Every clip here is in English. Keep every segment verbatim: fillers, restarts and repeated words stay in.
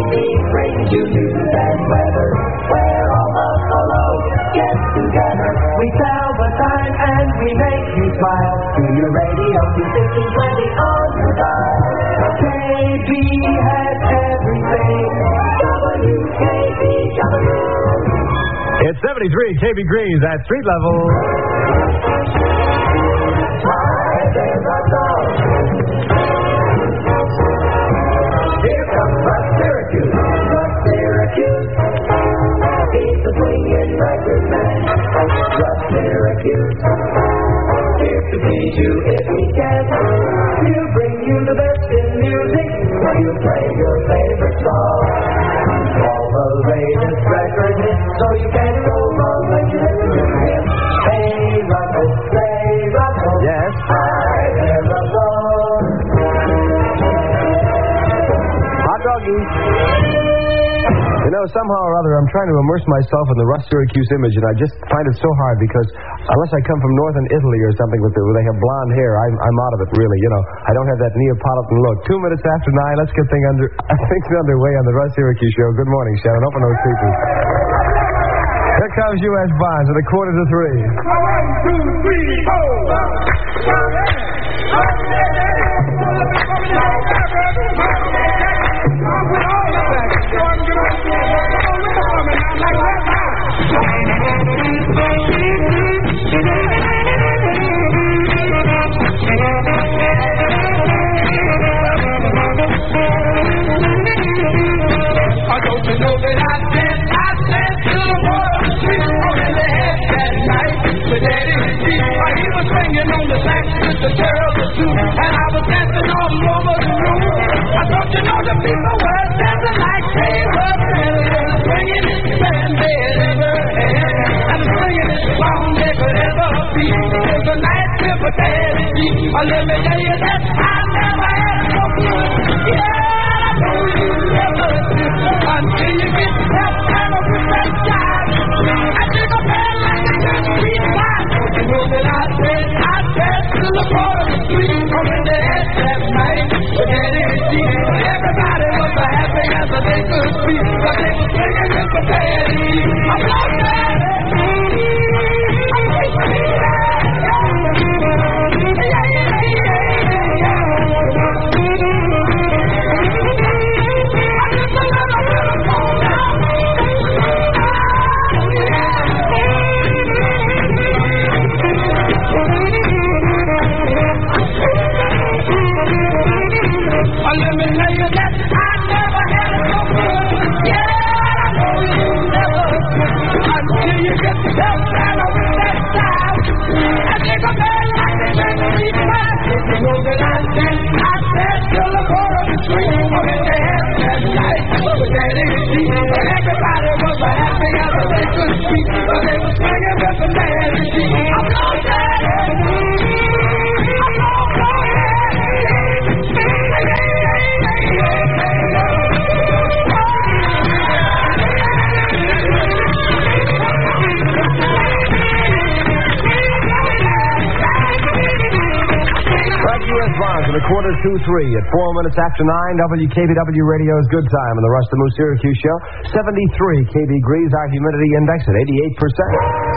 brings you news and weather, where all the fellows get together. We tell the time and we make you smile. To your radio, to fifteen twenty on your dial. K B has everything. W K B W. It's seventy-three K B Greaves at street level. Hi, there's our dog. Here comes Russ Syracuse. Russ Syracuse. He's the swinging record man. Russ Syracuse. Here to please you if he can. He'll bring you the best in music. He'll play your favorite song. All the latest record hits, so you can't go wrong when you listen to him. Hey, Russell, say, Russell. Yes? Hi there, Russell. Hot doggy. You know, somehow or other, I'm trying to immerse myself in the Russ Syracuse image, and I just find it so hard because unless I come from northern Italy or something with the, where they have blonde hair, I'm, I'm out of it, really. You know, I don't have that Neapolitan look. Two minutes after nine, let's get thing under, things underway on the Russ Syracuse Show. Good morning, Sharon. Open those speakers. Here comes U S Bonds at a quarter to three. One, two, three, four. I don't you know that I said, I said to the water, sweet on the head that night. But Daddy, he was swinging on the sax with the terrible too, and I was dancing all over the room. I thought you know the people were dancing like they were dancing, swinging it and they ever had, and swinging it long they could ever be. It was a night trip for Daddy. Oh, let me tell you that I never had so good. Yeah, I know you never did until you get that kind of that job. I think I'm bad like a good street wine. You know that I said, I said to the part of the street, coming to head that night. But Daddy and G, everybody was so happy as they could be. But they were singing with the Daddy. I'm not Daddy. I'm not Daddy. Yeah, yeah, yeah, yeah. Oh, let me tell you that I never had it so good. Yeah, I know you never until you get to help and over that side. I think I'm bad like the street wine. You know that I said, I said till the corner of the street, oh, in the head that night. But Daddy and G, everybody was so happy as they could speak. But they were swinging with the Daddy and G. I'm not Daddy. I'm not Daddy. U S Bonds at a quarter to three at four minutes after nine. W K B W Radio's Good Time on the Russ the Moose Syracuse Show. seventy-three K B Greaves, our humidity index at eighty-eight percent.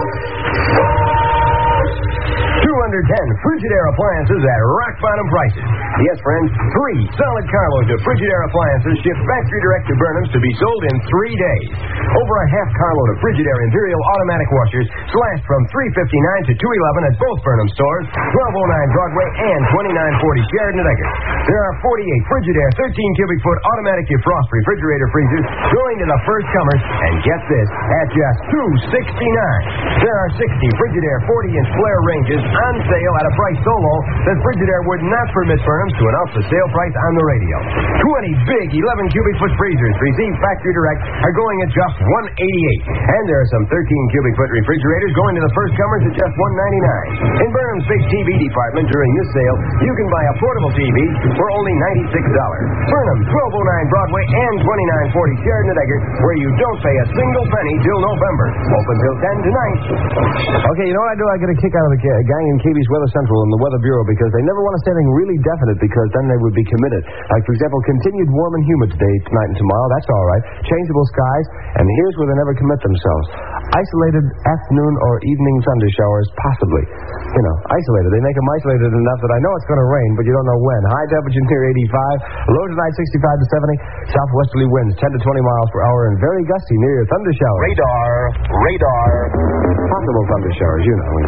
two hundred ten Frigidaire appliances at rock bottom prices. Yes, friends, three solid carloads of Frigidaire appliances shipped factory direct to Burnham's to be sold in three days. Over a half carload of Frigidaire Imperial automatic washers slashed from three fifty-nine to two eleven at both Burnham stores, twelve oh nine Broadway and twenty-nine forty Sheridan and Eggers. There are forty-eight Frigidaire thirteen cubic foot automatic defrost refrigerator freezers going to the first comers, and get this, at just two sixty-nine. There are sixty Frigidaire forty inch flare ranges on sale at a price so low that Frigidaire would not permit Burnham's to announce the sale price on the radio. twenty big eleven cubic foot freezers received factory direct are going at just one eighty-eight. And there are some thirteen cubic foot refrigerators going to the first comers at just one ninety-nine. In Burnham's big T V department during this sale, you can buy a portable T V for only ninety-six dollars. Burnham's twelve oh nine Broadway and twenty-nine forty Sheridan and Eggers, where you don't pay a single penny till November. Open till ten tonight. Okay, you know what I do? I get a kick out of the gang in K B's Weather Central and the Weather Bureau because they never want to say anything really definite because then they would be committed. Like, for example, continued warm and humid today, tonight, and tomorrow. That's all right. Changeable skies. And here's where they never commit themselves. Isolated afternoon or evening thunder showers, possibly. You know, isolated. They make them isolated enough that I know it's going to rain, but you don't know when. High temperature near eighty-five. Low tonight sixty-five to seventy. Southwesterly winds ten to twenty miles per hour and very gusty near your thunder showers. Radar. Radar. Possible thunder showers, you know.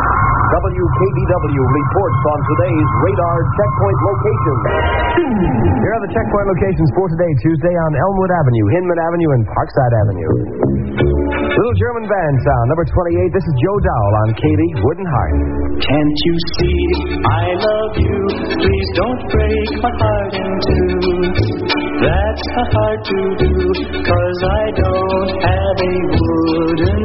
W K B W reports on today's radar checkpoint locations. Here are the checkpoint locations for today, Tuesday, on Elmwood Avenue, Hinman Avenue, and Parkside Avenue. Little German band sound, number twenty-eight. This is Joe Dowell on K B Wooden Heart. Can't you see I love you? Please don't break my heart in two. That's hard to do, 'cause I don't have a wooden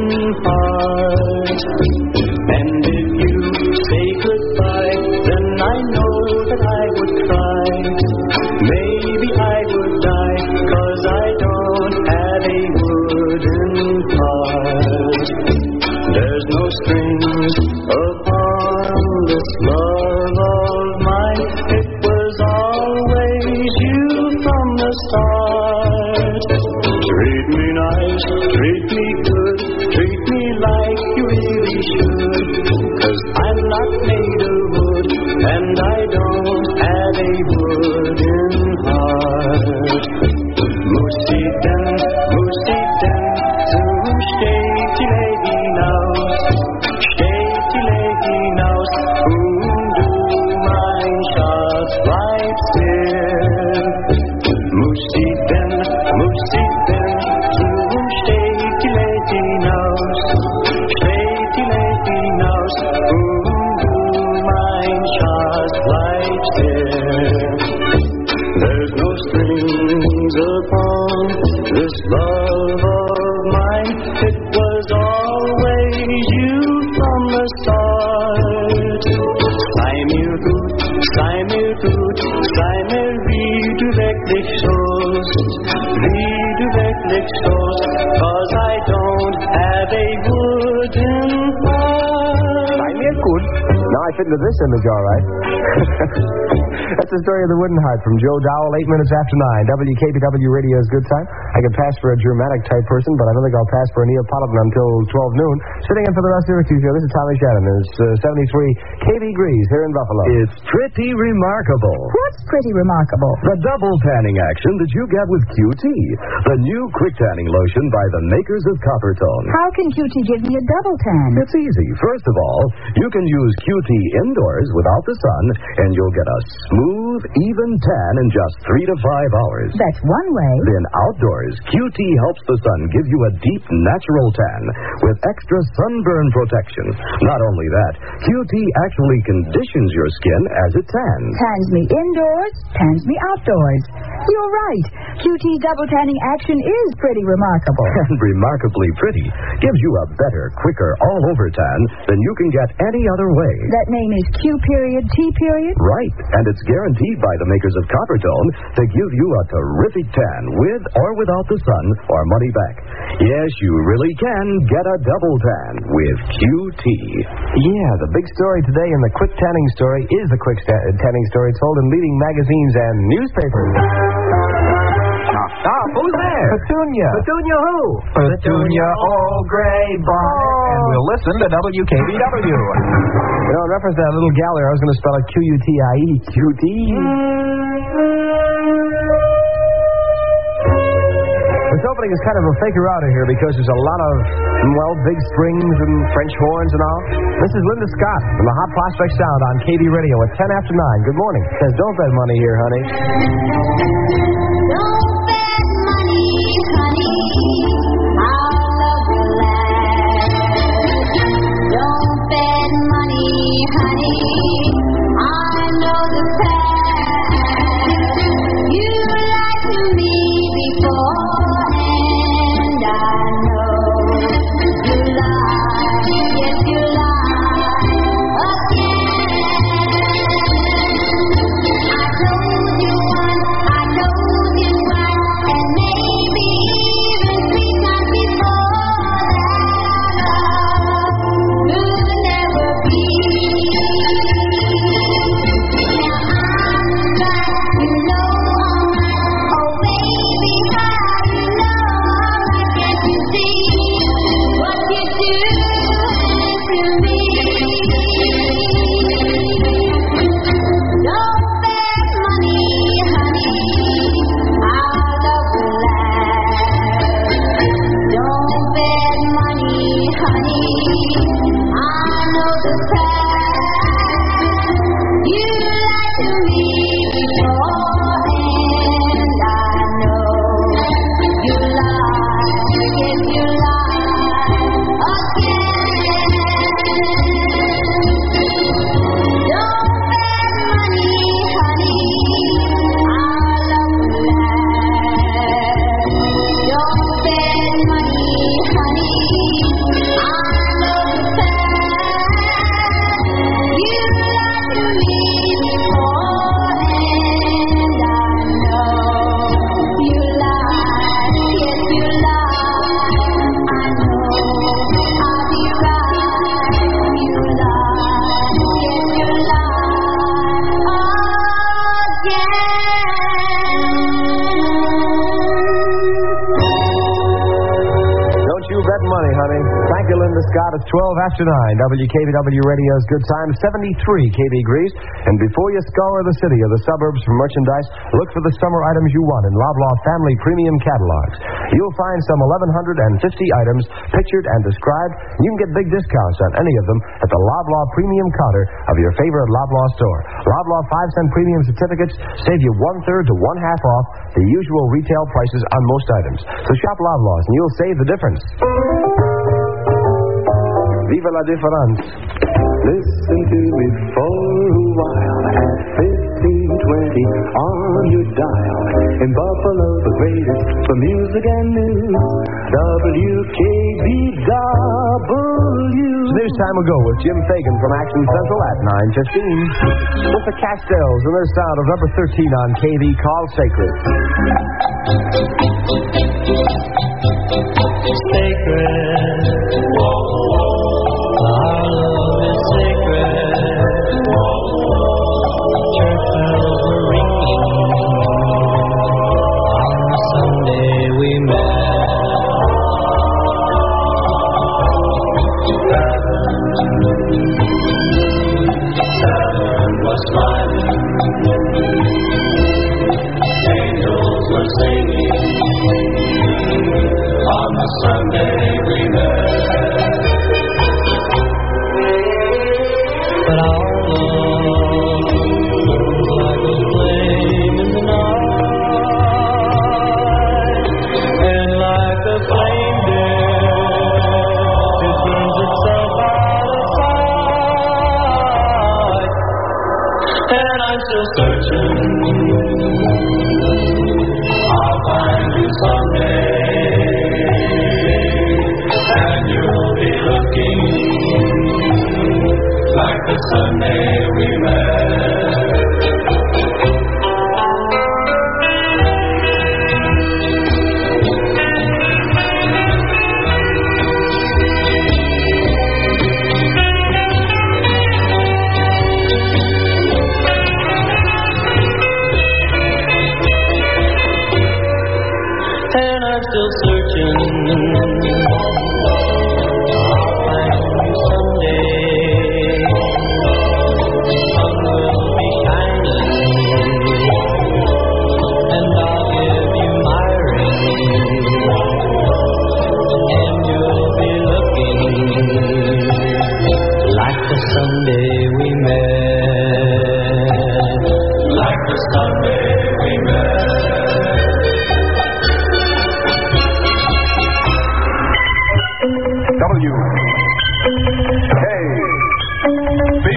heart. And if you say goodbye, then I know that I would cry. Maybe I would die, 'cause I don't have a wooden heart. There's no strings upon this love of mine. It was always you from the start. Treat me nice, treat me good, treat me like you really should. 'Cause I'm not made of wood, and I don't have a wooden heart. Musik-den, Musik-den, zum steht die Lady hinaus, steht die Lady hinaus, und du, mein Schatz, bleibst hier. Musik-den, Musik-den, zum steht die Lady hinaus, steht die Lady hinaus, und du, mein Schatz, bleibst hier. There's no strings upon this love of mine. It was always you from the start. Sei mir gut, sei mir gut, sei mir wie du wirklich sollst, wie du wirklich sollst, 'cause I don't have a wooden heart. Sei mir gut. Now I fit into this image all right. That's the story of the Wooden Heart from Joe Dowell, eight minutes after nine. W K B W Radio's Good Time. I could pass for a Germanic type person, but I don't think I'll pass for a Neapolitan until twelve noon. Sitting in for the Russ Syracuse show, this is Tommy Shannon. It's uh, seventy-three K B Grease here in Buffalo. It's pretty remarkable. What's pretty remarkable? The double tanning action that you get with Q T. The new quick tanning lotion by the makers of Coppertone. How can Q T give me a double tan? It's easy. First of all, you can use Q T indoors without the sun, and you'll get a smooth, even tan in just three to five hours. That's one way. Then outdoors, Q T helps the sun give you a deep, natural tan with extra sunburn protection. Not only that, Q T actually conditions your skin as it tans. Tans me indoors, tans me outdoors. You're right. Q T's double tanning action is pretty remarkable. And remarkably pretty. Gives you a better, quicker, all-over tan than you can get any other way. That name is Q period T period? Right. And it's guaranteed by the makers of Coppertone to give you a terrific tan with or without the sun or money back. Yes, you really can get a double tan with Q T. Yeah, the big story today in the quick tanning story is the quick sta- tanning story told in leading magazines and newspapers. Stop, who's there? Petunia. Petunia who? Petunia O'Grey Bonnet. And we'll listen to W K B W. You know, in reference to that little gal there, I was going to spell it Q U T I E. Q T. This opening is kind of a faker outer here because there's a lot of, well, big strings and French horns and all. This is Linda Scott from the Hot Prospect Sound on K B Radio at ten after nine. Good morning. Says, don't bet money here, honey. Don't bet money, honey. I'll love you last. Don't bet money, honey. I know the past. You lied to me before, and I know you lied. Yes, you lied again. I told you once, I told Scott. It's twelve after nine. W K B W Radio's Good Time, seventy-three K B Grease. And before you scour the city or the suburbs for merchandise, look for the summer items you want in Loblaw Family Premium Catalogs. You'll find some eleven fifty items pictured and described. You can get big discounts on any of them at the Loblaw Premium counter of your favorite Loblaw store. Loblaw five cent premium certificates save you one-third to one-half off the usual retail prices on most items. So shop Loblaws and you'll save the difference. Viva la difference. Listen to me for a while at fifteen twenty on your dial. In Buffalo, the greatest for music and news. W K B W. News time will go with Jim Fagan from Action Central at nine fifteen. With the Castells and their sound of number thirteen on K B called Sacred. Sacred. Our love is sacred. Church bells were ringing on the Sunday we met. Heaven was smiling. Angels were singing on the Sunday we met. But our love burns like a flame in the night, and like a flame dead, it burns itself out of sight. And I'm still searching. I'll find you someday, and you'll be looking like the Sunday we met. And I'm still searching. I'll find you someday. Sun will be shining, and I'll give you my ring, and you'll be looking like the Sunday we met, like the Sunday we met. W K B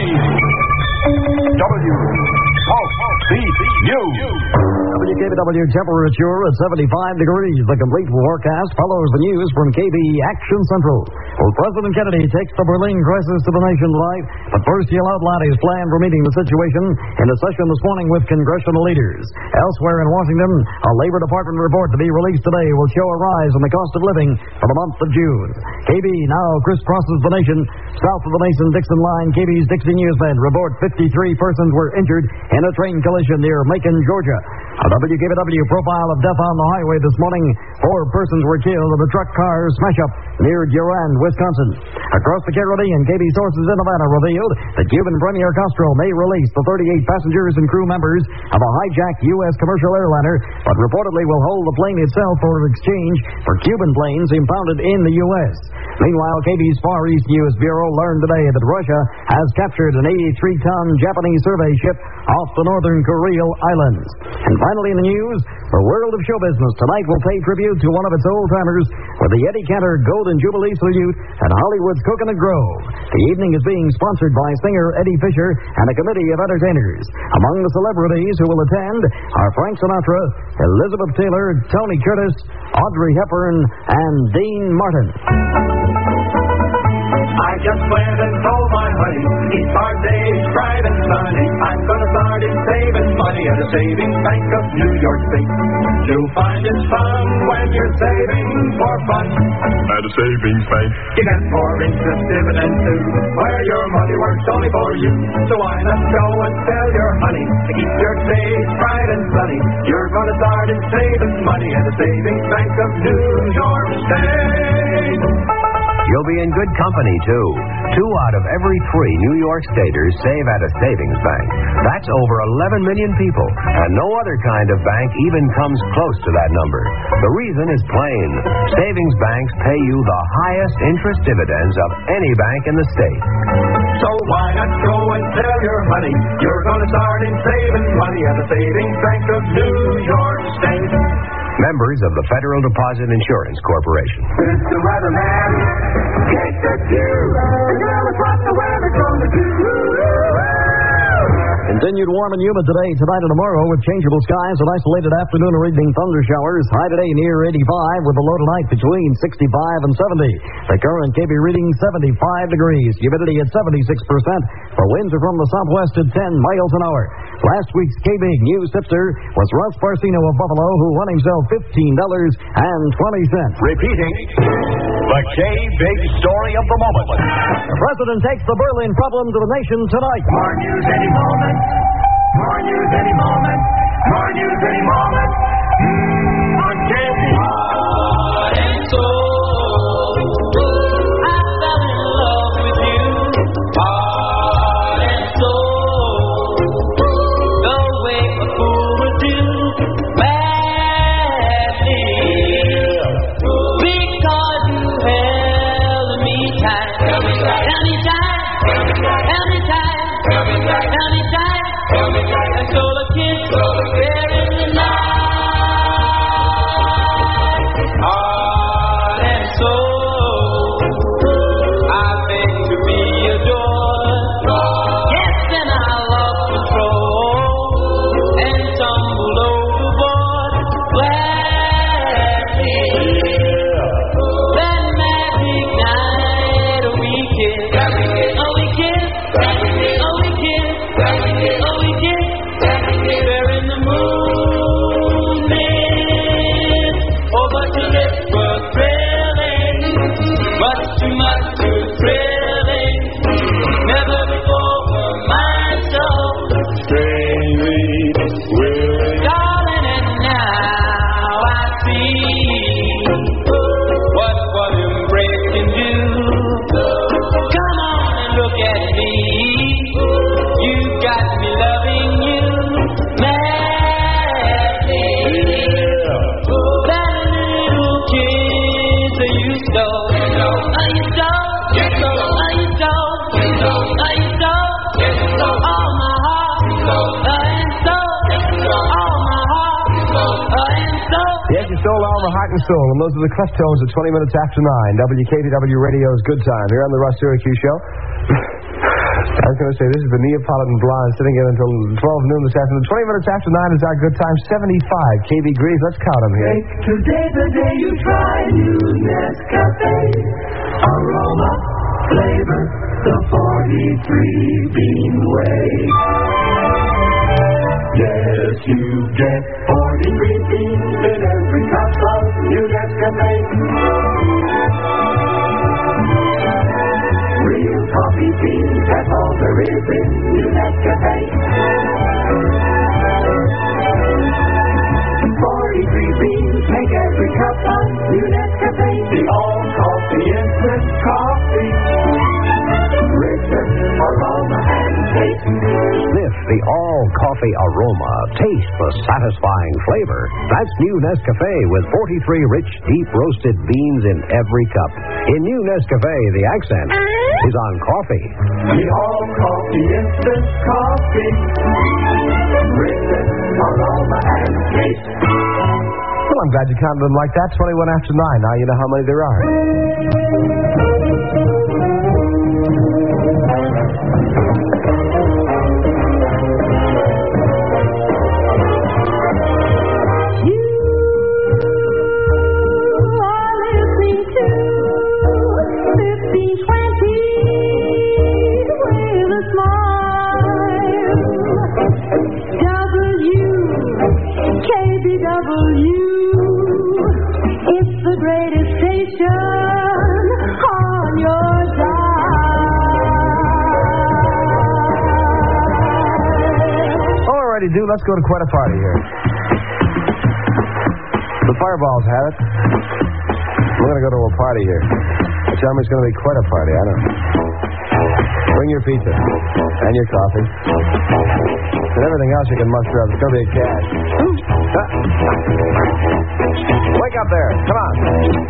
W Pulse B U. W K B W temperature at seventy-five degrees. The complete forecast follows the news from K B Action Central. Well, President Kennedy takes the Berlin crisis to the nation tonight, but first he'll outline his plan for meeting the situation in a session this morning with congressional leaders. Elsewhere in Washington, a Labor Department report to be released today will show a rise in the cost of living for the month of June. K B now crisscrosses the nation south of the Mason-Dixon line. K B's Dixie Newsman report fifty-three persons were injured in a train collision near Macon, Georgia. A W K B W profile of death on the highway this morning. Four persons were killed in a truck car smash-up near Durand, Wisconsin. Across the Caribbean, K B sources in Havana revealed that Cuban Premier Castro may release the thirty-eight passengers and crew members of a hijacked U S commercial airliner, but reportedly will hold the plane itself for exchange for Cuban planes impounded in the U S. Meanwhile, K B's Far East News Bureau learned today that Russia has captured an eighty-three ton Japanese survey ship off the northern Kuril Islands. And finally in the news, the world of show business tonight will pay tribute to one of its old-timers with the Eddie Cantor Golden Jubilee Salute at Hollywood's Coconut Grove. The evening is being sponsored by singer Eddie Fisher and a committee of entertainers. Among the celebrities who will attend are Frank Sinatra, Elizabeth Taylor, Tony Curtis, Audrey Hepburn, and Dean Martin. I just went and told my honey, each hard day's bright and sunny. I'm gonna start in saving money at a savings bank of New York State. You'll find it's fun when you're saving for fun. At a savings bank. You get more interest dividend too, where your money works only for you. So why not go and tell your honey to keep your days bright and sunny. You're gonna start in saving money at a savings bank of New York State. You'll be in good company, too. Two out of every three New York staters save at a savings bank. That's over eleven million people, and no other kind of bank even comes close to that number. The reason is plain. Savings banks pay you the highest interest dividends of any bank in the state. So why not go and sell your money? You're going to start in saving money at the Savings Bank of New York State. Members of the Federal Deposit Insurance Corporation. Mister Weatherman, take the cue. Tell us what the weather's going to do. Continued warm and humid today, tonight and tomorrow with changeable skies and isolated afternoon or evening thunder showers. High today near eighty-five with the low tonight between sixty-five and seventy. The current K B reading seventy-five degrees. Humidity at seventy-six percent. The winds are from the southwest at ten miles an hour. Last week's K B News tipster was Russ Parcino of Buffalo, who won himself fifteen dollars and twenty cents. Repeating, the K-Big story of the moment. The president takes the Berlin problem to the nation tonight. More news any moment. More news any moment. More news any moment. Mm, on K B. Heart and soul, I fell in love with you. Heart and soul, the way a fool would do. Madly, because you held me tight. Held me tight. Held me tight. Held me tight. Held me tight. Held me tight. And so the kids there in the night. Heart and soul, I beg to be adored. Yes, and I lost control and tumbled overboard. Gladly, that magic night we kissed. Oh, we kissed. Oh, we kissed. Oh, we kissed. There in the moonlit. Oh, but your lips were thrilling. Much too much too thrilling. Never before were mine so strangely willing. Darling, and now I see what one embrace can do. Come on and look at me. You got me loving you madly. That little kiss that you stole. Oh, you stole. Oh, you stole. Oh, you stole. All my heart. Oh, and soul. All my heart. Oh, and soul. Yes, you stole all my heart and soul, and those are the clef tones at twenty minutes after nine. W K B W Radio's Good Time here on the Russ Syracuse Show. I was going to say, this is the Neapolitan Blonde sitting in until twelve noon this afternoon. twenty minutes after nine is our Good Time. seventy-five K B Grease. Let's count them here. Today the day you try new Nescafe. Aroma, flavor, the forty-three bean way. Yes, you get forty-three beans in every cup of new Nescafe. Real coffee beans, that's all there is in new Nescafe. forty-three beans make every cup of new Nescafe. The all-coffee instant coffee. Richer aroma and taste. Sniff the all-coffee aroma. Taste the satisfying flavor. That's new Nescafe with forty-three rich, deep-roasted beans in every cup. In new Nescafe, the accent is on coffee. The all-coffee instant coffee. Richer aroma and taste. Well, I'm glad you counted them like that. twenty-one after nine. Now you know how many there are. Do let's go to quite a party here. The Fireballs have it. We're going to go to a party here. Tell me it's going to be quite a party. I don't know. Bring your pizza. And your coffee. And everything else you can muster up. It's going to be a cash. Wake up there. Come on.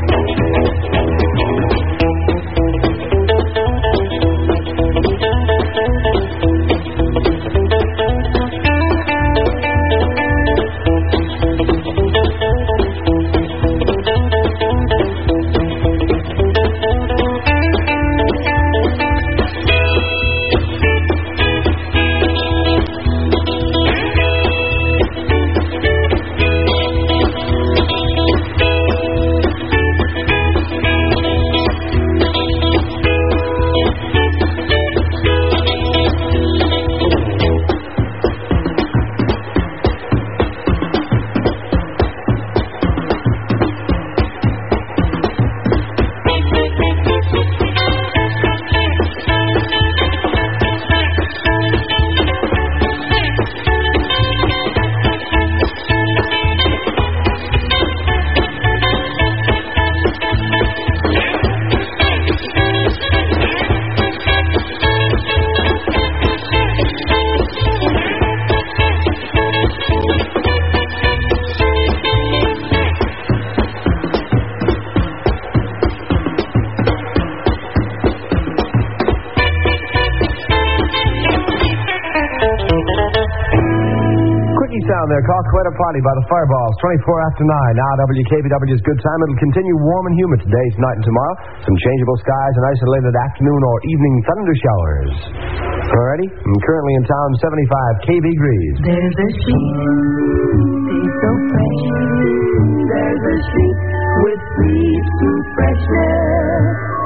Down there, call Quetta Party by the Fireballs, twenty-four after nine. Now W K B W's Good Time. It'll continue warm and humid today, tonight, and tomorrow. Some changeable skies and isolated afternoon or evening thunder showers. Alrighty, I'm currently in town, seventy-five K B Grease. There's a sheet, she's so fresh. There's a sheet with sweet, sweet freshness.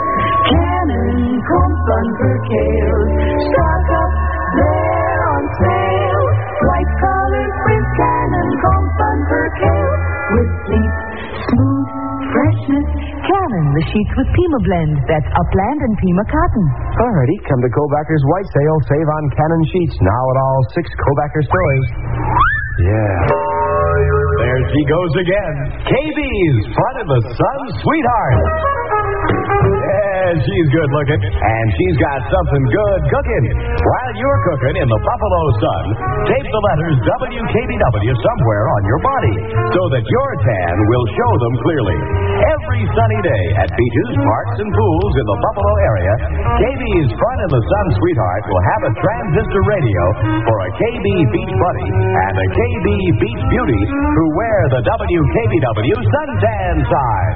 Cannon, comfort, percale, stock up there on sale. White colored print Cannon, comfort, percale, with sweet, smooth freshness. Cannon, the sheets with Pima blend. That's Upland and Pima cotton. Alrighty, come to Kobacker's White Sale. Save on Cannon sheets. Now at all six Kobacker stores. Yeah. There she goes again. K B's front of the sun, sweetheart. Yeah, she's good looking. And she's got something good cooking. While you're cooking in the Buffalo sun, tape the letters W K B W somewhere on your body so that your tan will show them clearly. Every sunny day at beaches, parks, and pools in the Buffalo area, K B's front of the sun, sweetheart will have a transistor radio for a K B Beach Buddy and a K B Beach Beauty who wear the W K B W suntan sign.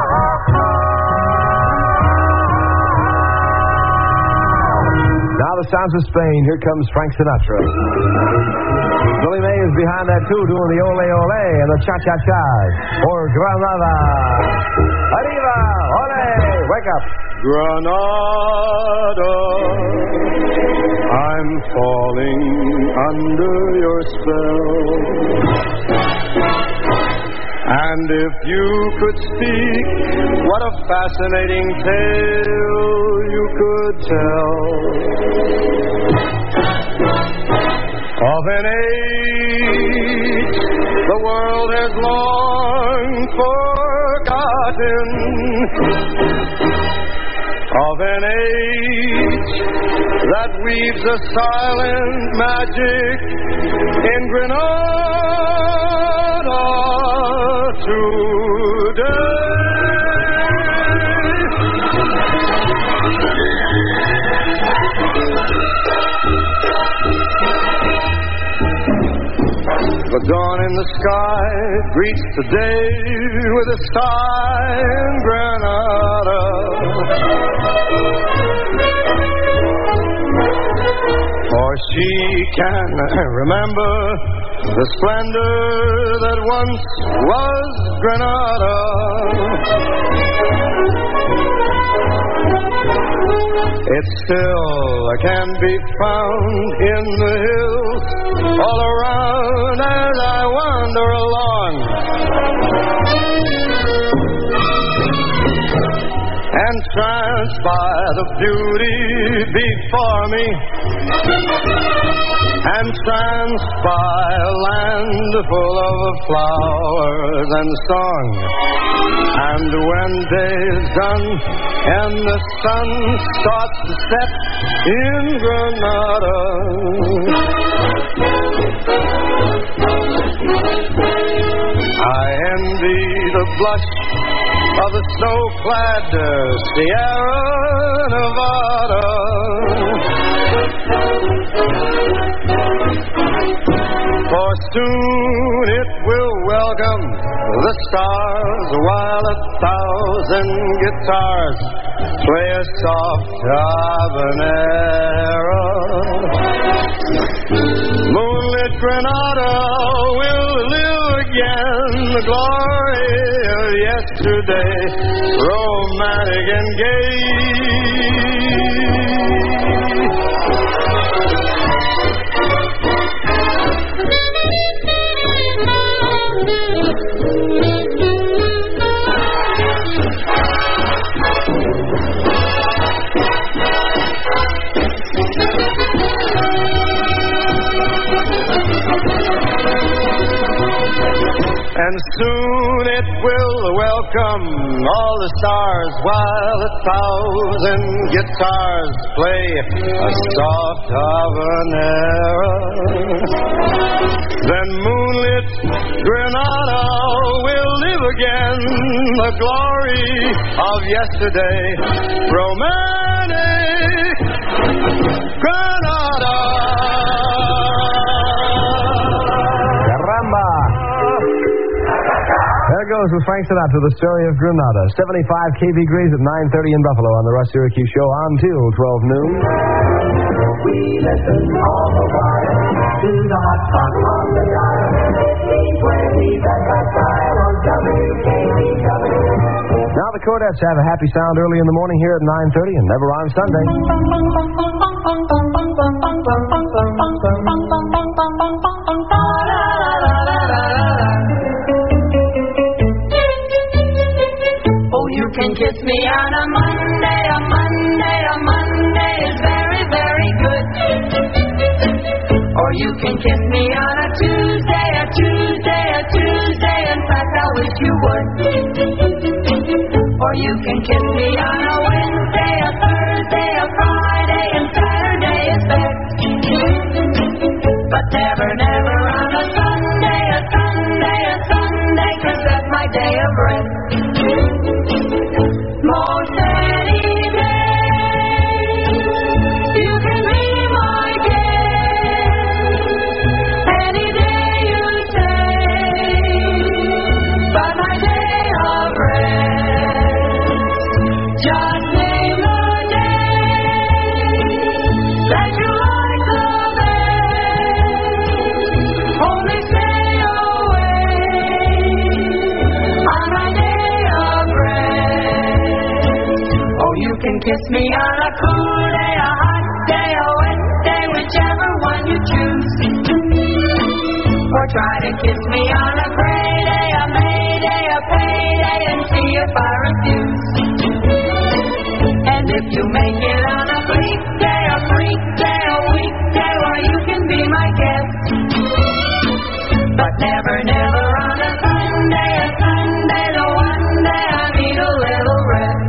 Now the sounds of Spain. Here comes Frank Sinatra. Billy May is behind that too, doing the ole ole and the cha cha chas for Granada. Arriba, ole, wake up. Granada, I'm falling under your spell. And if you could speak, what a fascinating tale you could tell of an age the world has long forgotten, of an age that weaves a silent magic in Granada today. The dawn in the sky greets the day with a sigh in Granada. For she can remember the splendor that once was Granada. It still can be found in the hills all around as I wander along. And entranced by the beauty before me, entranced by a land full of flowers and song. And when day's done and the sun starts to set in Granada, I envy the blush of the snow-clad Sierra Nevada. For soon it will welcome the stars while a thousand guitars play a soft habanera. Moonlit Granada will live again, the glory of yesterday, romantic and gay. And soon it will welcome all the stars while a thousand guitars play a soft habanera. Then moonlit Granada will live again, the glory of yesterday, romantic Granada. Caramba! There goes with Frank Sinatra, the story of Granada. seventy-five K B Grease at nine thirty in Buffalo on the Russ Syracuse Show until twelve noon. We listen all the while to the hot spot on the dial. fifteen twenty, that that dial on W K B W. Now the Cordettes have a happy sound early in the morning here at nine thirty and never on Sunday. Oh, you can kiss me on a Monday, a Monday, a Monday is very, very good. Or you can kiss me on a Tuesday, a Tuesday, a Tuesday, in fact I wish you would. Or you can kiss me on a Wednesday, a Thursday, a Friday, and Saturday is best. But never, never on a Sunday, a Sunday, a Sunday, 'cause that's my day of rest. Most any day, you can be my guest. Any day you say, but my day of rest. Just name the day that you like the best. Only stay away on my day of rest. Oh, you can kiss me on a cool day, a hot day, a wet day, whichever one you choose. Or try to kiss me on a gray day, a May day, a payday, and see if I refuse. And if you make it on a bleak day, a freak day, a weekday, well, you can be my guest. But never, never on a Sunday, a Sunday, the one day I need a little rest.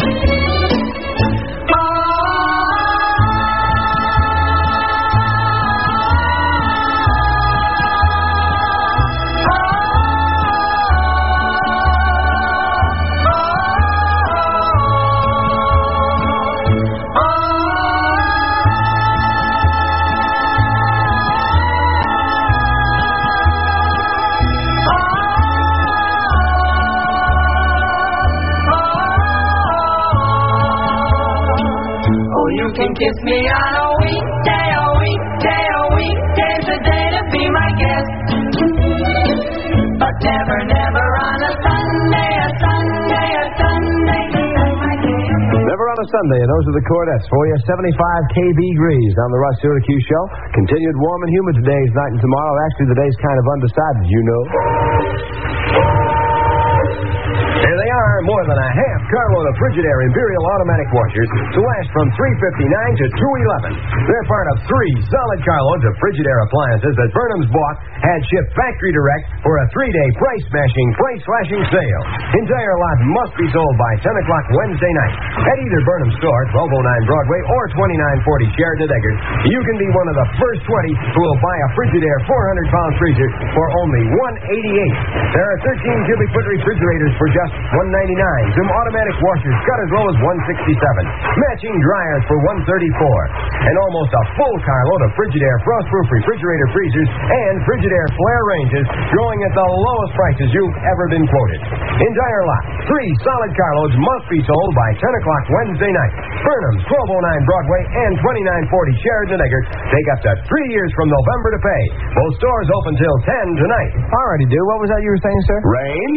You can kiss me on a weekday, a weekday, a weekday's a day to be my guest. But never, never on a Sunday, a Sunday, a Sunday, my day. Never on a Sunday, and those are the Cordettes for you. seventy-five K B Grease on the Russ Syracuse Show. Continued warm and humid today, tonight, and tomorrow. Actually, the day's kind of undecided, you know. Here they are, require more than a half carload of Frigidaire Imperial automatic washers to last from three fifty-nine to two eleven. They're part of three solid carloads of Frigidaire appliances that Burnham's bought had shipped factory direct for a three-day price-smashing, price-slashing sale. Entire lot must be sold by ten o'clock Wednesday night. At either Burnham store, twelve oh nine Broadway, or twenty-nine forty Sheridan Eggers, you can be one of the first twenty who will buy a Frigidaire four hundred pound freezer for only one eighty-eight. There are thirteen cubic foot refrigerators for just one ninety-nine. Some automatic washers cut as low as one sixty-seven. Matching dryers for one thirty-four. And almost a full carload of Frigidaire frost-proof refrigerator freezers and Frigidaire flare ranges going at the lowest prices you've ever been quoted. Entire lot. Three solid carloads must be sold by ten o'clock Wednesday night. Burnham's, twelve oh nine Broadway, and twenty-nine forty Sheridan Eggers take up to three years from November to pay. Both stores open till ten tonight. All righty, dude. What was that you were saying, sir? Rain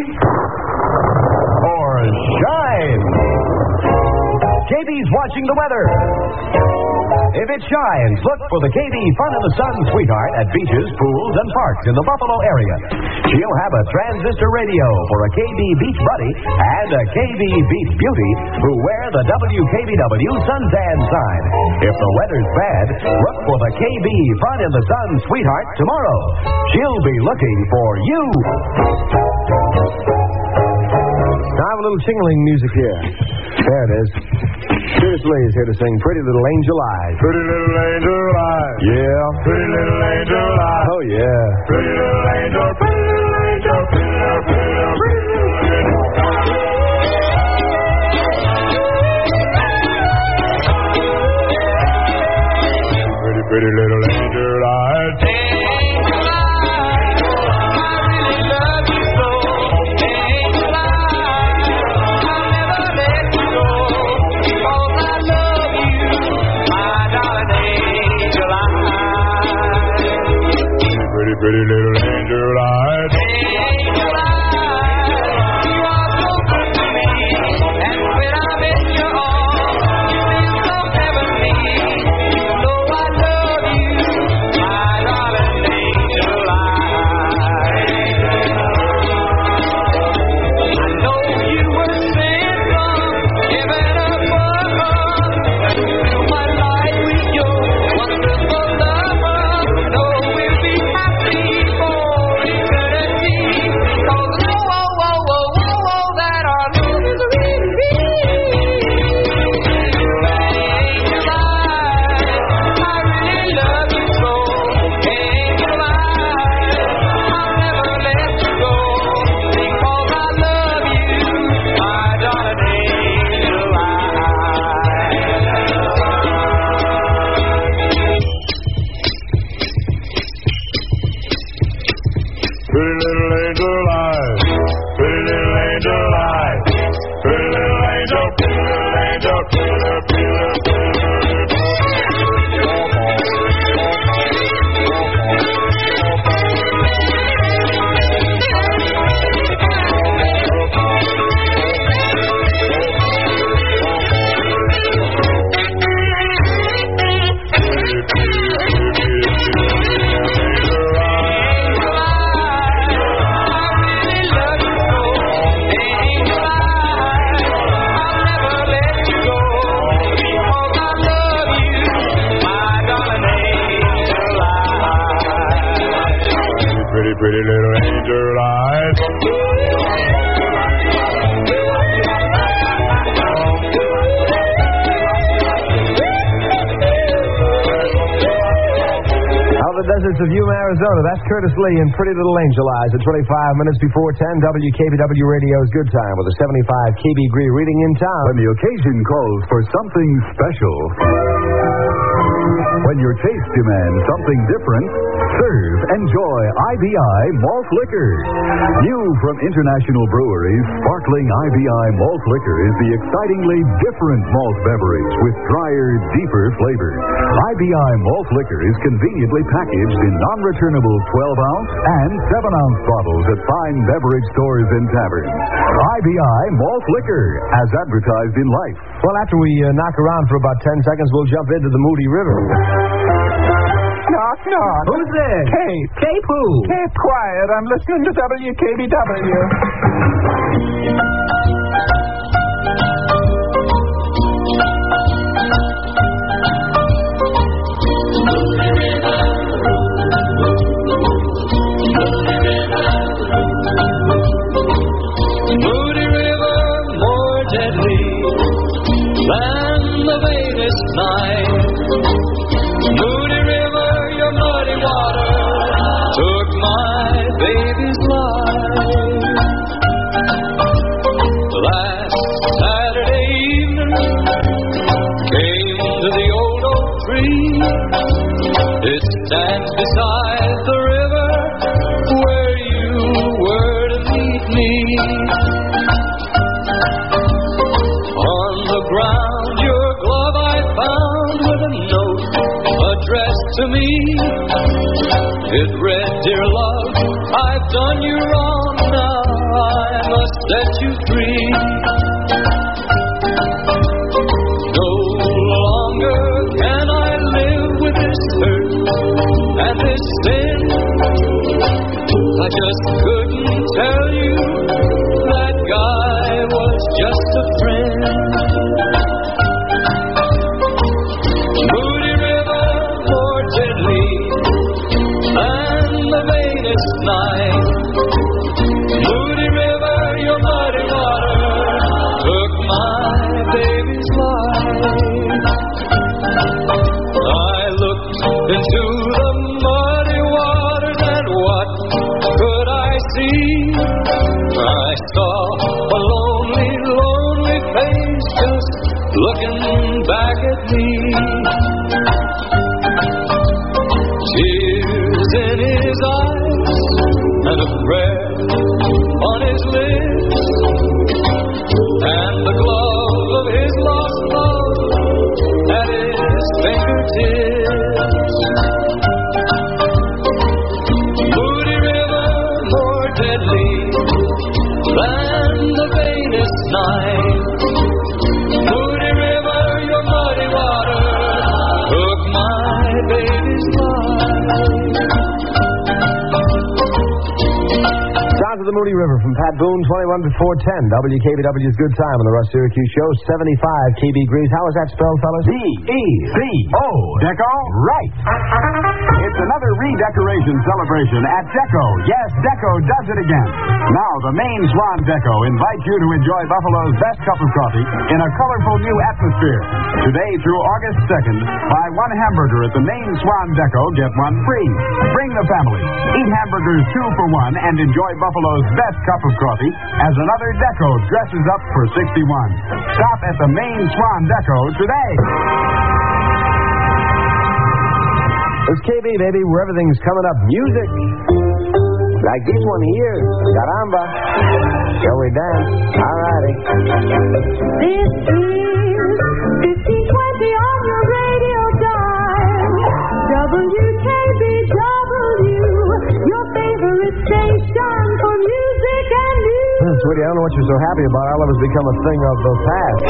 or shine? K B's watching the weather. If it shines, look for the K B Fun in the Sun sweetheart at beaches, pools, and parks in the Buffalo area. She'll have a transistor radio for a K B Beach Buddy and a K B Beach Beauty who wear the W K B W suntan sign. If the weather's bad, look for the K B Fun in the Sun sweetheart tomorrow. She'll be looking for you. Now I have a little jingling music here. There it is. Curtis Lee is here to sing Pretty Little Angel Eyes. Pretty little angel eyes. Yeah. Pretty little angel eyes. Oh, yeah. Pretty little angel, pretty little angel, pretty little, pretty little, pretty little angel. Pretty, pretty little angel eyes. Pretty little angel eyes. Angel eyes, you are so good to me. And when I'm in your arms, you feel so heavenly. You know I love you, my darling angel eyes. I know you were sent from heaven above to fill my life with your wonderful love. No, we'll be happy. Pretty little angel eyes. Out of the deserts of Yuma, Arizona, that's Curtis Lee and Pretty Little Angel Eyes at twenty-five minutes before ten. W K B W Radio's Good Time with a seventy-five K B degree reading in town. When the occasion calls for something special, when your taste demands something different, serve, enjoy I B I Malt Liquor. New from International Breweries, sparkling I B I Malt Liquor is the excitingly different malt beverage with drier, deeper flavors. I B I Malt Liquor is conveniently packaged in non-returnable twelve ounce and seven ounce bottles at fine beverage stores and taverns. I B I Malt Liquor, as advertised in life. Well, after we uh, knock around for about ten seconds, we'll jump into the Moody River. Knock, knock. Who's there? Cape. Cape who? Cape quiet. I'm listening to W K B W. On the ground, your glove I found with a note addressed to me. It read, "Dear love, I've done you wrong. Now I must set you free. No longer can I live with this hurt and this sin. I just couldn't tell you that guy was just a friend." Moody River, more deadly than the vainest night. Moody River, your muddy water took my baby's life. I looked into the muddy waters and what could I see? I saw a lonely, lonely face just looking back at me. Tears in his eyes and a prayer on his lips, and the glove of his lost love at his fingertips. Moody River, more deadly than the vainest night. Moody River, your muddy water took my baby's life. Sounds of the Moody River from Pat Boone, twenty-one before ten. W K B W's Good Time on the Russ Syracuse Show, seventy-five K B degrees. How is that spelled, fellas? D E C O. Deco? Right. It's another redecoration celebration at Deco. Yes, Deco does it again. Now, the Maine Swan Deco invites you to enjoy Buffalo's best cup of coffee in a colorful new atmosphere. Today through August second, buy one hamburger at the Maine Swan Deco, get one free. Bring the family. Eat hamburgers two for one and enjoy Buffalo's best cup of coffee as another Deco dresses up for sixty-one. Stop at the Maine Swan Deco today. It's K B, baby, where everything's coming up. Music. Like this one here. Caramba. Shall we dance? All righty. This is fifteen twenty on your radio dial. W K B W, your favorite station for music and news. Hmm, sweetie, I don't know what you're so happy about. Our love has become a thing of the past.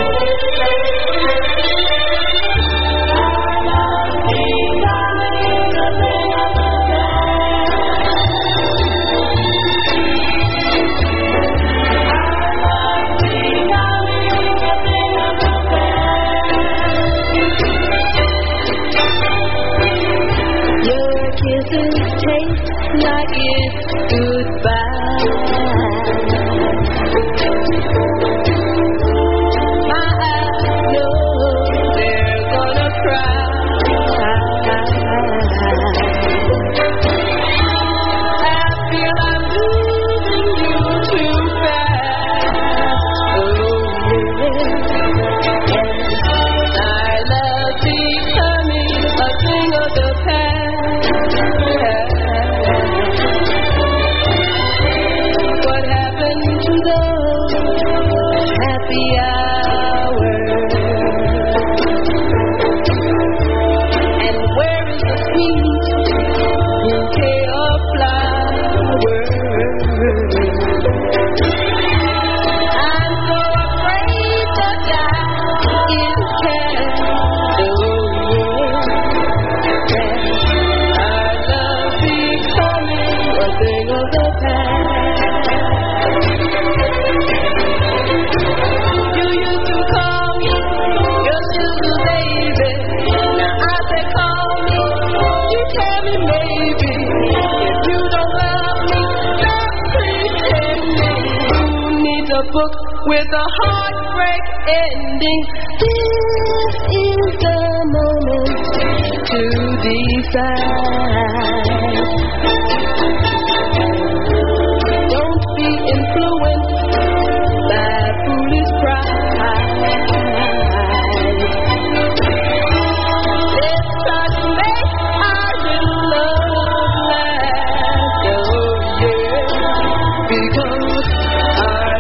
Like it's goodbye. My eyes know they're gonna cry. I feel I'm losing you too fast. Oh yeah. I love becoming a thing of the past. Book with a heartbreak ending. This is the moment to decide. Don't be influenced by foolish pride. Let's try to make our little love last. Oh yeah, because I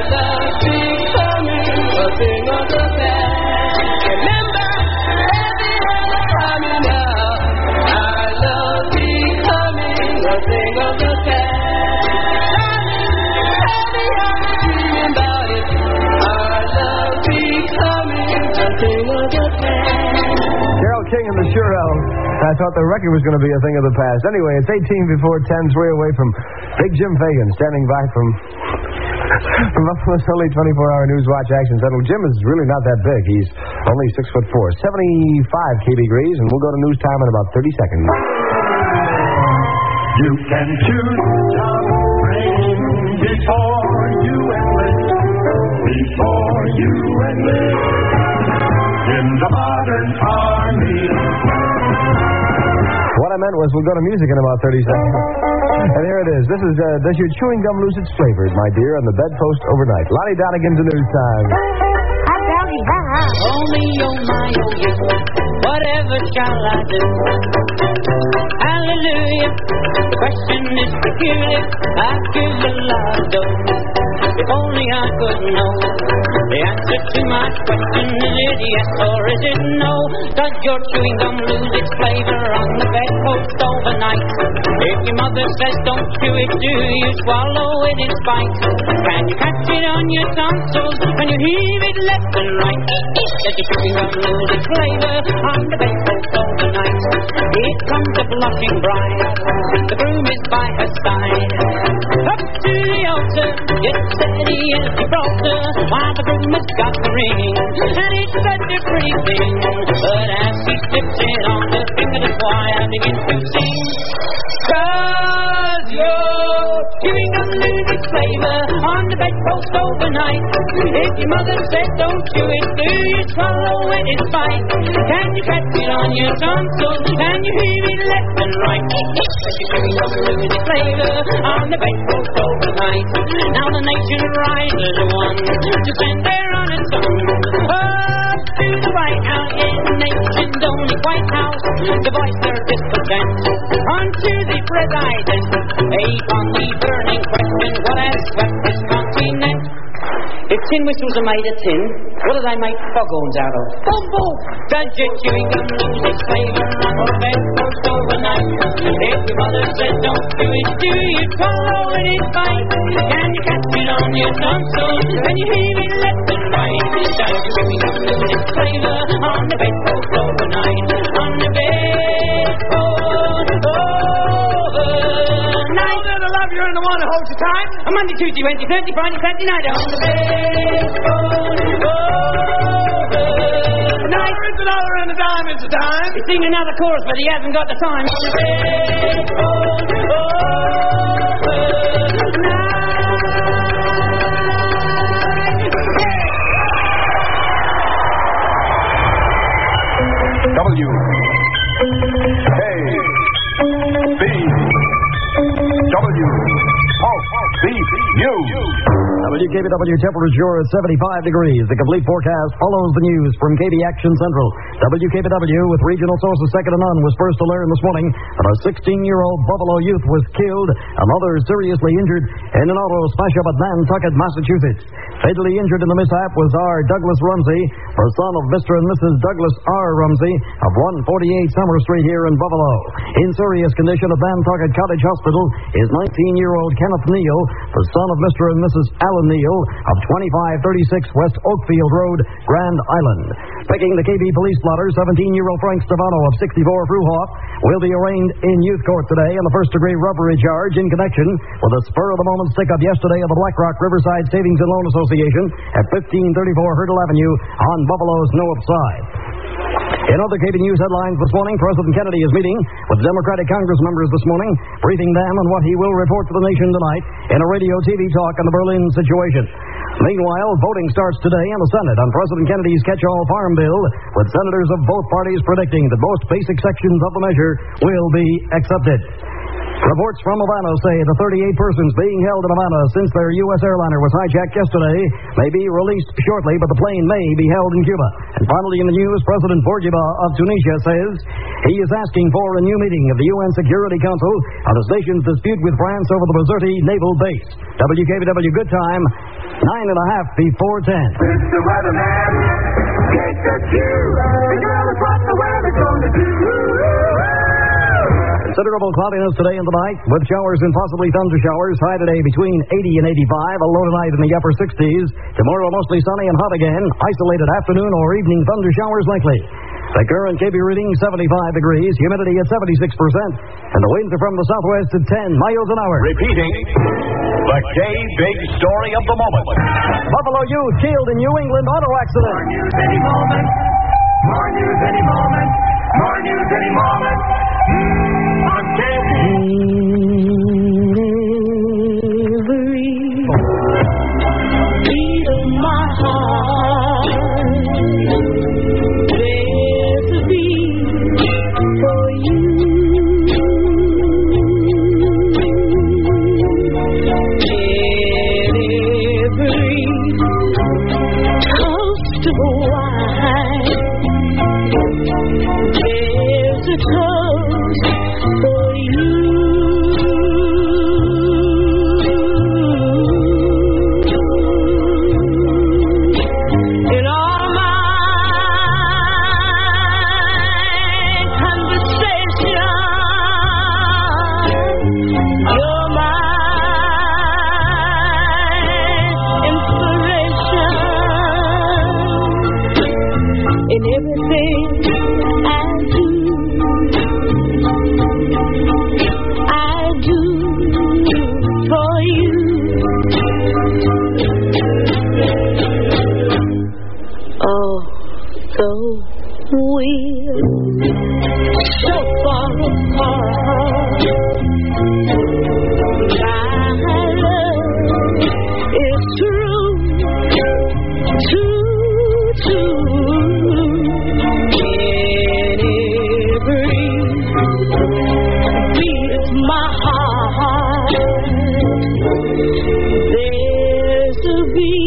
I thought the record was going to be a thing of the past. Anyway, it's eighteen before ten, three away from Big Jim Fagan, standing by from, from Buffalo's only twenty-four hour News Watch Action Center. Jim is really not that big. He's only six foot four. seventy-five K B degrees, and we'll go to news time in about thirty seconds. You can choose Tom Rain before you enlist, before you enlist in the modern army. What I meant was we'll go to music in about thirty seconds. And here it is. This is, uh, does your chewing gum lose its flavor, my dear, on the bedpost overnight? Lonnie Donegan's news time. Oh me, oh my, oh you, whatever shall I do? Hallelujah, the question is peculiar, I give a lot of dough. If only I could know the answer to my question, is it yes or is it no? Does your chewing gum lose its flavor on the bedpost overnight? If your mother says don't chew it, do you swallow it in spite? Can you catch it on your tonsils when you heave it left and right? Does your chewing gum lose its flavor on the bedpost overnight? Here comes a blushing bride, the groom is by her side. Up to the altar, it's steady as Gibraltar, while the groom has got the ring, and it's such a pretty thing. But as he slips it on the finger, that's why I begin to sing. Cause your chewing gum lose its flavor on the bedpost overnight. If your mother said don't chew it, do you swallow it in spite? Can you catch it on your tonsils? Can you hear it left and right? Your chewing gum lose its flavor on the bedpost overnight. Now the nation rises one to send their honest son up to the White House. In the nation's only White House to voice their discontent unto the president upon the burning question, what has swept this continent? If tin whistles are made of tin, what do they make foghorns out of? Bumble! Does your chewing gum lose its flavor on the bedpost overnight? If your mother says don't chew it, do you swallow it in spite? Can you catch it on your tonsils? Can you hear it left and right? Does your chewing gum lose its flavor on the bedpost overnight? On the bedpost overnight. I love you and the one that holds you tight. On Monday, Tuesday, Wednesday, Thursday, Friday, Saturday night. On the bedpost overnight. Dollar is a dollar and a dime is a dime. He's singing another chorus, but he hasn't got the time. On the bedpost W K B W B U W K B W temperature at seventy-five degrees. The complete forecast follows the news from K B Action Central. W K B W, with regional sources second to none, was first to learn this morning that a sixteen-year-old Buffalo youth was killed and others seriously injured in an auto smash-up at Nantucket, Massachusetts. Fatally injured in the mishap was R. Douglas Rumsey, the son of Mister and Missus Douglas R. Rumsey of one forty-eight Summer Street here in Buffalo. In serious condition at Nantucket Cottage Hospital is nineteen-year-old Kenneth Neal, the son of Mister and Missus Allen Neal of twenty-five thirty-six West Oakfield Road, Grand Island. Picking the K B police blotter, seventeen-year-old Frank Stefano of sixty-four Fruhoff will be arraigned in youth court today on the first-degree robbery charge in connection with a spur-of-the-moment stick-up yesterday at the Black Rock Riverside Savings and Loan Association at fifteen thirty-four Hurdle Avenue on Buffalo's North Side. In other K B News headlines this morning, President Kennedy is meeting with Democratic Congress members this morning, briefing them on what he will report to the nation tonight in a radio T V talk on the Berlin situation. Meanwhile, voting starts today in the Senate on President Kennedy's catch-all farm bill, with senators of both parties predicting that most basic sections of the measure will be accepted. Reports from Havana say the thirty-eight persons being held in Havana since their U S airliner was hijacked yesterday may be released shortly, but the plane may be held in Cuba. And finally in the news, President Bourguiba of Tunisia says he is asking for a new meeting of the U N Security Council on his nation's dispute with France over the Bizerti naval base. W K B W Good Time, nine and a half before ten. Mister Weatherman, take the cue. Figure out what the weather's going to do. Considerable cloudiness today and tonight, with showers and possibly thunder showers. High today between eighty and eighty-five. A low tonight in the upper sixties. Tomorrow mostly sunny and hot again. Isolated afternoon or evening thunder showers likely. The current K B reading seventy-five degrees, humidity at seventy-six percent, and the winds are from the southwest at ten miles an hour. Repeating, the K-Big story of the moment. Buffalo youth killed in New England auto accident. More news any moment. More news any moment. More news any moment. Mm, on K B. Every beat of my heart, there's a beat for you. And every toast of wine, there's a toast for you. In all my conversation, you're my inspiration. In everything I do, I do for you. Oh, though we're so far apart, my love is true, true, true. In every beat of my heart, there's a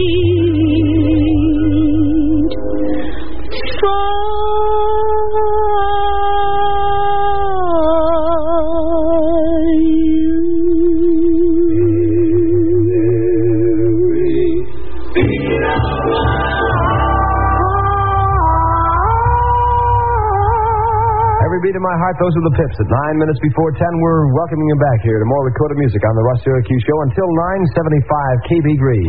beat for Every beat of my heart, those are the Pips. At nine minutes before ten, we're welcoming you back here to more recorded music on the Russ Syracuse Show until nine seventy-five K B Green.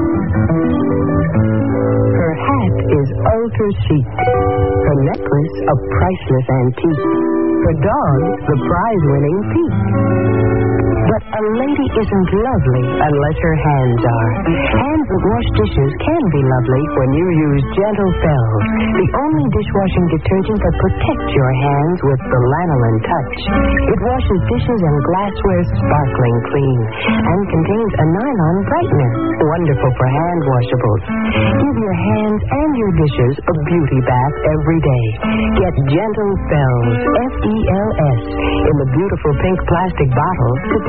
Her hat is ultra chic. Her necklace a priceless antique. Her dog the prize-winning Pete. But a lady isn't lovely unless her hands are. Hands that wash dishes can be lovely when you use Gentle Fells, the only dishwashing detergent that protects your hands with the lanolin touch. It washes dishes and glassware sparkling clean and contains a nylon brightener, wonderful for hand washables. Give your hands and your dishes a beauty bath every day. Get Gentle Fells, F E L S, in the beautiful pink plastic bottle today.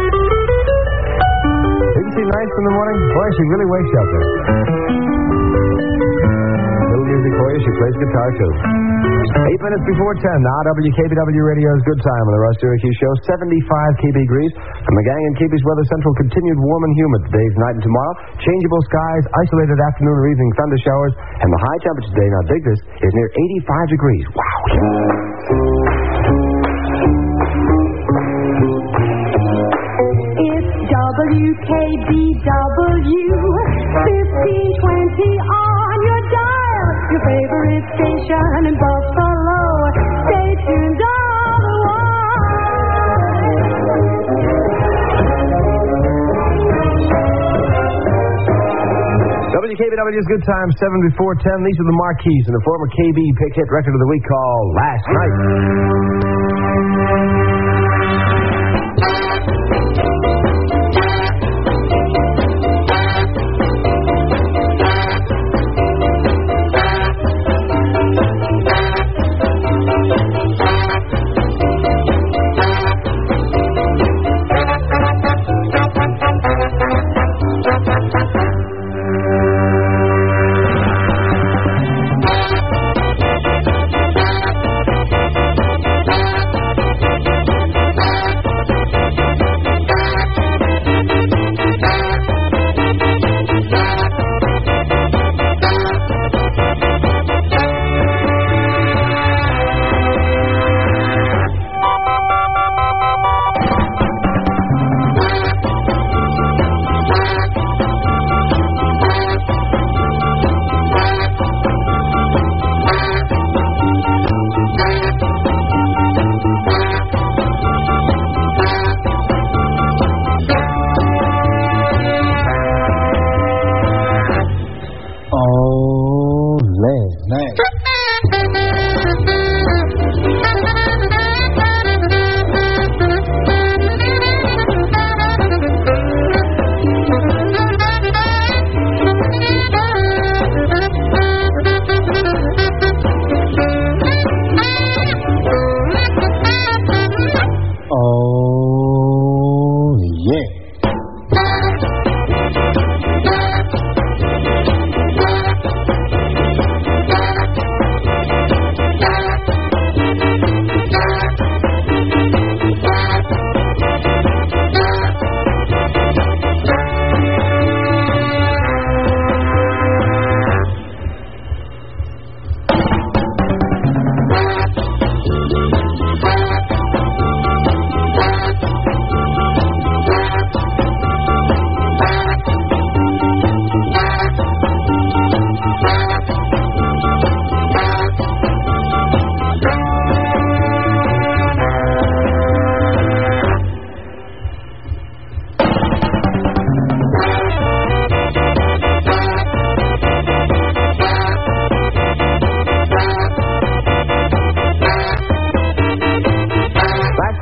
Isn't she nice in the morning? Boy, she really wakes you up there. Little music for you. She plays guitar, too. Eight minutes before ten. Now, W K B W Radio's Good Time on the Russ Syracuse Show. seventy-five K B degrees. From the gang in K B's Weather Central, continued warm and humid today, tonight, and tomorrow. Changeable skies, isolated afternoon or evening thunder showers, and the high temperature today, now dig this, is near eighty-five degrees. Wow. W K B W fifteen twenty on your dial. Your favorite station in Buffalo. Stay tuned all the while. W K B W's Good Time, seven before ten. These are the marquees in the former K B pick hit record of the week called Last Night.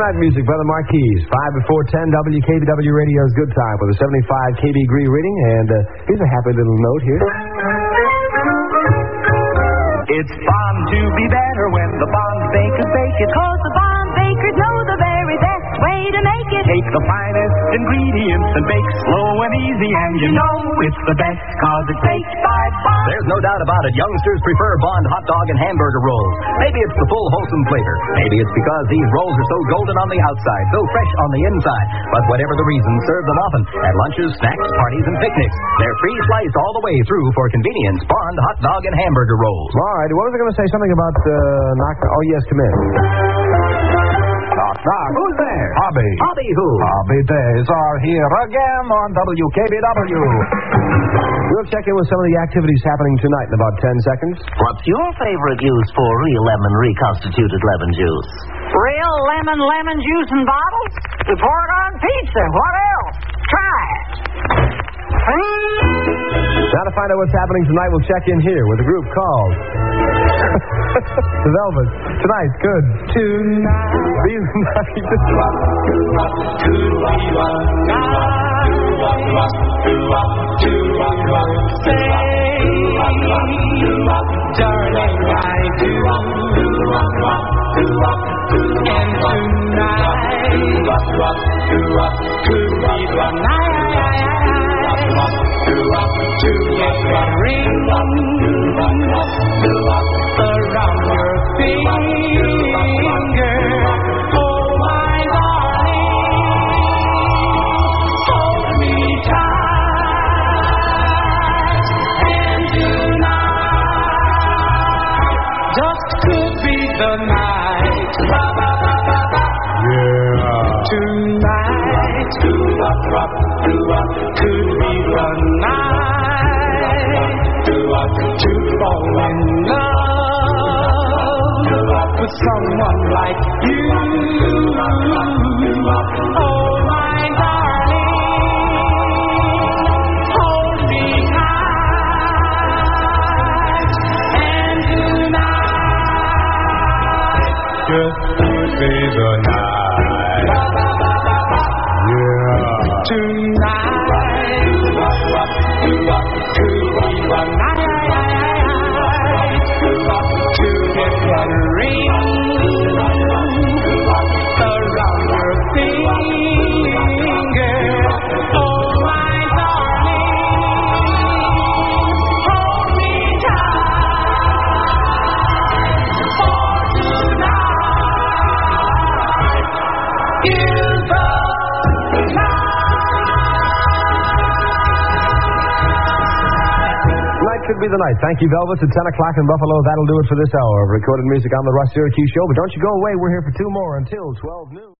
Night Music by the Marquis. Five before ten, W K B W Radio's Good Time with a seventy-five K B Gree reading. And uh, here's a happy little note here. It's bound to be better when the Bond bakers bake it. Cause the Bond bakers know the very best way to make it. Take the finest ingredients and bake slow and easy, and you know it's the best cause it's baked by Bond. There's no doubt about it. Youngsters prefer Bond hot dog and hamburger rolls. Maybe it's the full wholesome flavor. Maybe it's because these rolls are so golden on the outside, so fresh on the inside. But whatever the reason, serve them often at lunches, snacks, parties, and picnics. They're free-sliced all the way through for convenience. Bond hot dog and hamburger rolls. All right, what was I going to say? Something about uh, knock. Oh, yes, come in. Knock, knock. Who's there? Hobby. Hobby who? Hobby Days are here again on W K B W. We'll check in with some of the activities happening tonight in about ten seconds. What's your favorite use for real lemon reconstituted lemon juice? Real lemon lemon juice in bottles? We pour it on pizza. What else? Try it. Now to find out what's happening tonight, we'll check in here with a group called The Velvets. Tonight, good. Tonight. These To get the ring around your finger, oh my darling, hold me tight, and tonight just could be the night. Yeah. Tonight could be the night to fall in love with someone like you. Oh, my darling, hold me tight, and tonight just could be the night. Yeah. Tonight could be the night to get the ring around your finger. Oh, my darling, hold me tight, for tonight is the night. Could be the night. Thank you, Velvets. At ten o'clock in Buffalo, that'll do it for this hour of recorded music on the Russ Syracuse Show. But don't you go away. We're here for two more until twelve noon.